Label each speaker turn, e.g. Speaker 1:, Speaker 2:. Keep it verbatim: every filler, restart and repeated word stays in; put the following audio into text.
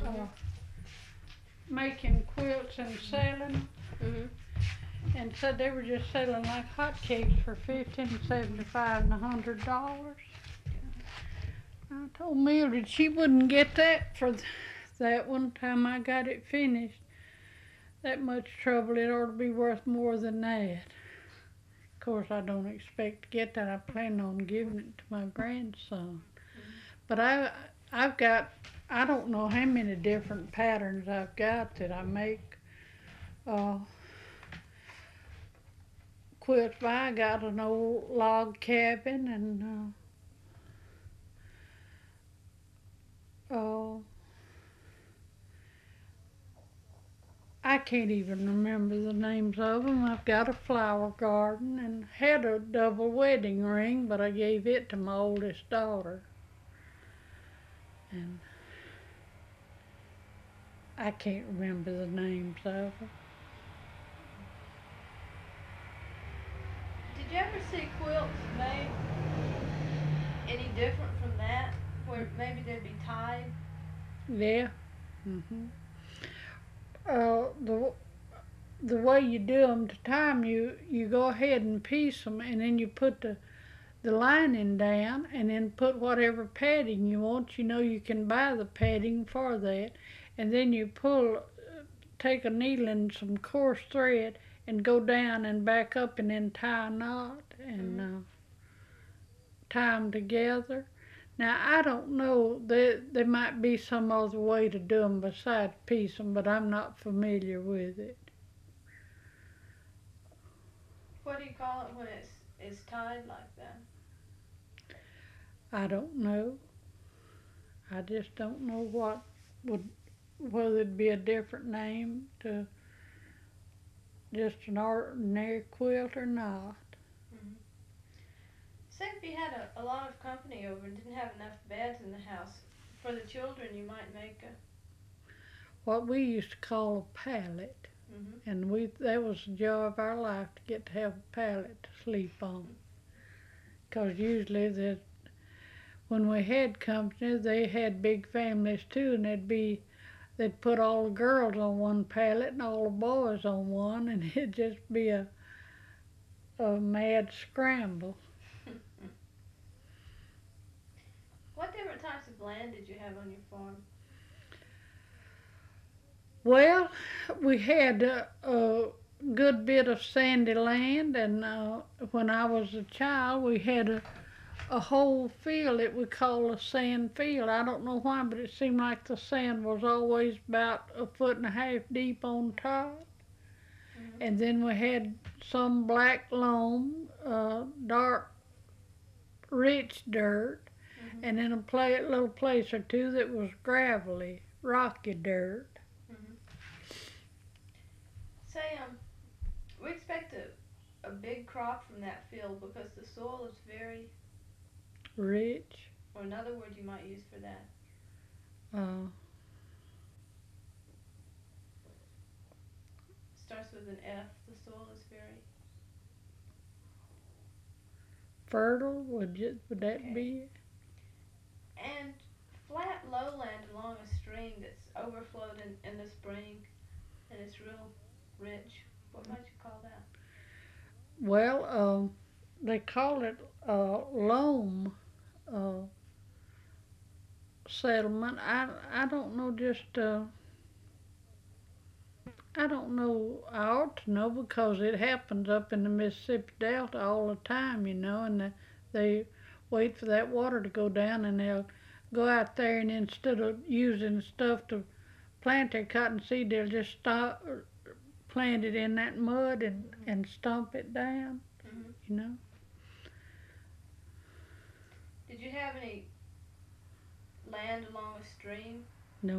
Speaker 1: uh, making quilts and selling.
Speaker 2: Mhm.
Speaker 1: And said they were just selling like hotcakes for fifty and seventy-five and a hundred dollars. I told Mildred she wouldn't get that for th- that one time I got it finished. That much trouble, it ought to be worth more than that. Of course, I don't expect to get that. I plan on giving it to my grandson. But I, I've got, I don't know how many different patterns I've got that I make. Uh, quilts by. I got an old log cabin and uh, uh, I can't even remember the names of them. I've got a flower garden and had a double wedding ring, but I gave it to my oldest daughter. And I can't remember the names of them.
Speaker 2: Did you ever see quilts made any different from that, where maybe they'd be tied?
Speaker 1: Yeah. Mhm. Uh, the the way you do them to tie 'em, you you go ahead and piece them, and then you put the the lining down, and then put whatever padding you want. You know you can buy the padding for that, and then you pull, take a needle and some coarse thread, and go down and back up, and then tie a knot and
Speaker 2: Mhm.
Speaker 1: uh, tie 'em together. Now I don't know. There there might be some other way to do 'em besides piece 'em, but I'm not familiar with it.
Speaker 2: What do you call it when it's it's tied like that?
Speaker 1: I don't know. I just don't know what would whether it'd be a different name to just an ordinary quilt or not.
Speaker 2: Mhm. Say if you had a, a lot of company over and didn't have enough beds in the house for the children, you might make a.
Speaker 1: What we used to call a pallet,
Speaker 2: Mhm.
Speaker 1: and we that was the joy of our life to get to have a pallet to sleep on. 'Cause usually the when we had company, they had big families too, and they'd be they'd put all the girls on one pallet and all the boys on one, and it'd just be a a mad scramble.
Speaker 2: What different types of land did you have on your farm?
Speaker 1: Well, we had a, a good bit of sandy land, and uh, when I was a child, we had a, a whole field that we call a sand field. I don't know why, but it seemed like the sand was always about a foot and a half deep on top.
Speaker 2: Mhm.
Speaker 1: And then we had some black loam, uh, dark, rich dirt,
Speaker 2: Mhm.
Speaker 1: and then a pla- little place or two that was gravelly, rocky dirt.
Speaker 2: Mhm. Say um, we expect a a big crop from that field because the soil is very,
Speaker 1: Rich.
Speaker 2: or another word you might use for that.
Speaker 1: Uh,
Speaker 2: Starts with an F. The soil is very.
Speaker 1: fertile, would you, would that
Speaker 2: Okay.
Speaker 1: be?
Speaker 2: And flat lowland along a stream that's overflowed in, in the spring and it's real rich. What might you call that?
Speaker 1: Well, um, they call it uh, loam uh, settlement. I I don't know. Just uh, I don't know. I ought to know because it happens up in the Mississippi Delta all the time, you know, and the, they wait for that water to go down, and they'll go out there, and instead of using stuff to plant their cotton seed, they'll just stop, plant it in that mud and
Speaker 2: Mhm.
Speaker 1: and stomp it down,
Speaker 2: Mhm.
Speaker 1: you know.
Speaker 2: Did you have any land along a stream?